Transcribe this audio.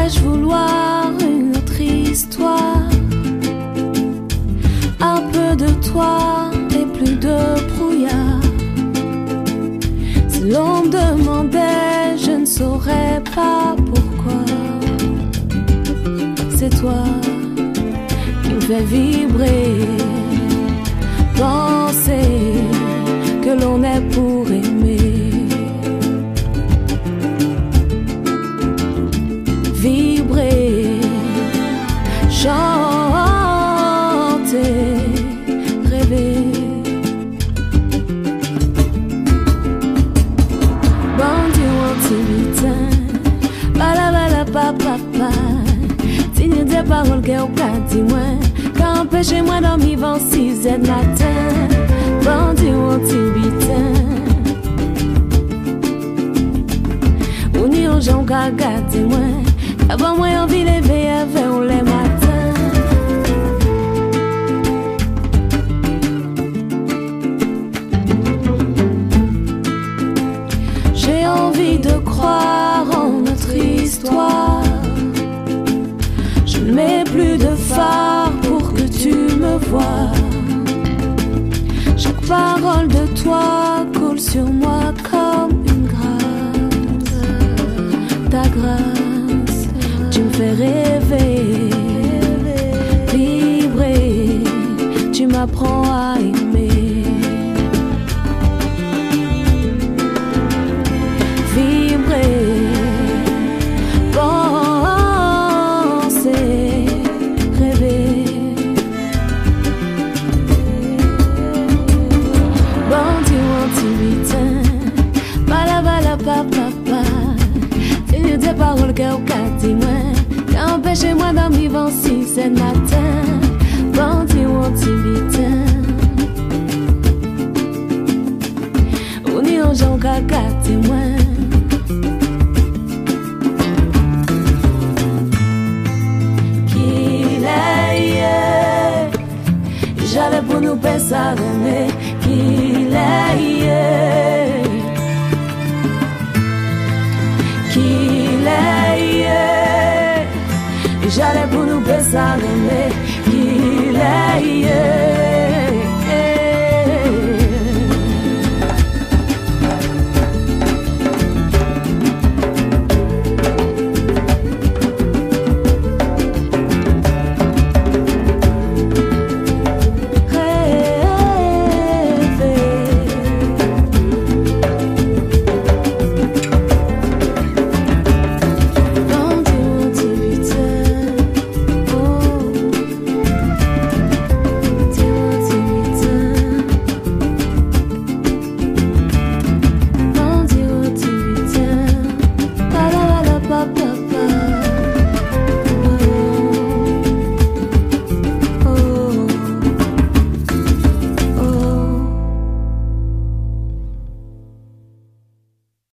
pourrais-je vouloir une autre histoire? Un peu de toi et plus de brouillard. Si l'on me demandait, je ne saurais pas pourquoi. C'est toi qui me fait vibrer. Penser que l'on est pour aimer. Vibrer, chanter, rêver. Bandit ou anti-lutin, bala bala pa pa pa. Signe des paroles que au cas dis-moi, quand empêchez-moi dormir avant 6 heures de matin. Bandit ou anti-lutin, ou ni on j'en gaga dis-moi. Avant moi envie de lever avec les matins. J'ai envie de croire en notre histoire. Je ne mets plus de phare pour que tu me vois. Chaque parole de toi coule sur moi comme une grâce. Ta grâce, tu me fais rêver, vibrer, tu m'apprends à aimer. Vibrer, penser, rêver. Bandit ou anti-lutin, bala bala pa pa pa. Signe des paroles que au cas dis-moi, empêchez-moi dormir avant 6 heures de matin. Bandit ou anti-lutin, ou ni on j'en gaga dis-moi. J'allais pour nous penser à aimer qu'il est, qu'il est. J'allais pour nous penser à aimer qu'il est.